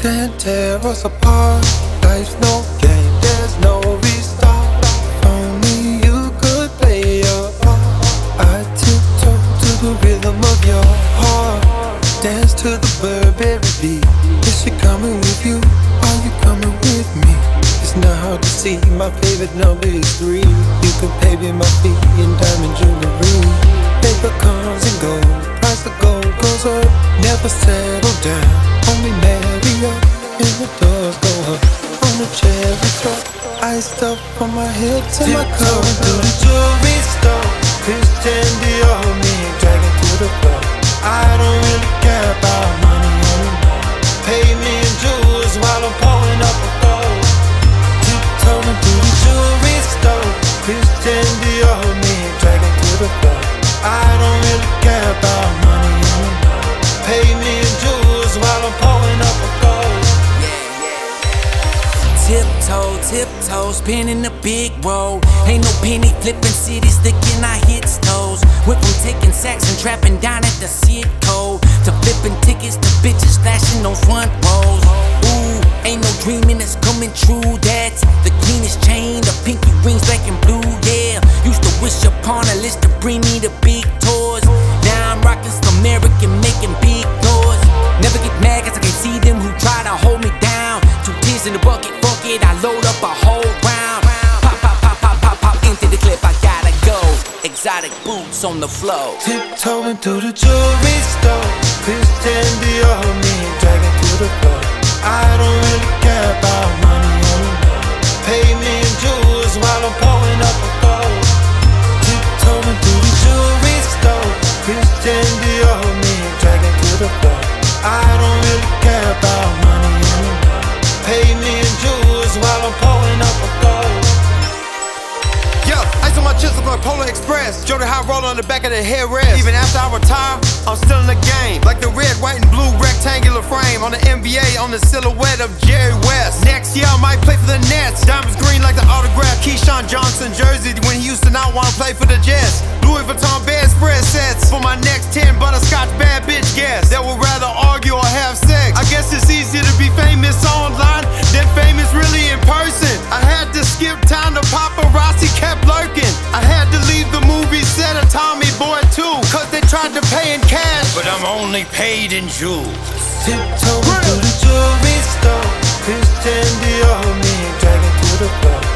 can't tear us apart. Life's no game, there's no restart. If only you could play your part. I tiptoe to the rhythm of your heart. Dance to the Burberry beat. Is she coming with you? Are you coming with me? It's not hard to see, my favorite number is 3. You can pay me my fee in diamond jewelry. Paper comes and goes, price of gold goes up. Never settle down, only marry up. And the doors go up on the cherry truck. Iced up from my head to my toe. To the jewelry store, Christian Dior, me and dragging to the floor. I don't really care about money anymore. Pay me in jewels while I'm pulling up a gold. Tiptoeing through the jewelry store, Christian Dior, me and dragging to the floor. I don't really care about money anymore. Pay me in jewels while I'm pulling up a gold. Tiptoe, tiptoe, spinning a big roll. Ain't no penny flipping, city sticking our hits toes. Went from taking sacks and trapping down at the Citco to flipping tickets to bitches flashing on front rows. Ooh, ain't no dreaming that's coming true. That's the cleanest chain, the pinky rings black and blue, yeah. Used to wish upon a list to bring me the big tours. Now I'm rocking some American, making big noise. Never get mad cause I can see them who try to hold me down. 2 tears in the bucket, fuck it, I load up a whole round. Pop, pop, pop, pop, pop, pop, into the clip, I gotta go. Exotic boots on the floor. Tiptoeing through the jewelry store, Christian Dior, me and dragging to the floor. I don't really care about money anymore. Pay me in jewels while I'm pulling up a gold. Tiptoeing through the jewelry store, Christian Dior, me and dragging to the floor. I don't really care about money anymore. Pay me in jewels while I'm pulling up a gold. Yo, ice on my chisel like Polar Express. Jordan high roller on the back of the headrest. Even after I retire, I'm still in the game. Like the red, white, and blue rectangular frame on the NBA on the silhouette of Jerry West. Next year I might play for the Nets. Diamonds green like the autographed Keyshawn Johnson jersey when he used to not want to play for the Jets. Louis Vuitton bedspread sets for my next 10 butterscotch bad bitch guests that would rather argue or have sex. I guess it's easier to be famous online than famous really in person. I had to skip town, the paparazzi kept lurking. I had to leave the movie set of Tommy Boy 2 cause they tried to pay in cash, but I'm only paid in jewels. Tiptoeing through the jewelry store, Christian Dior, me and dragging to the floor.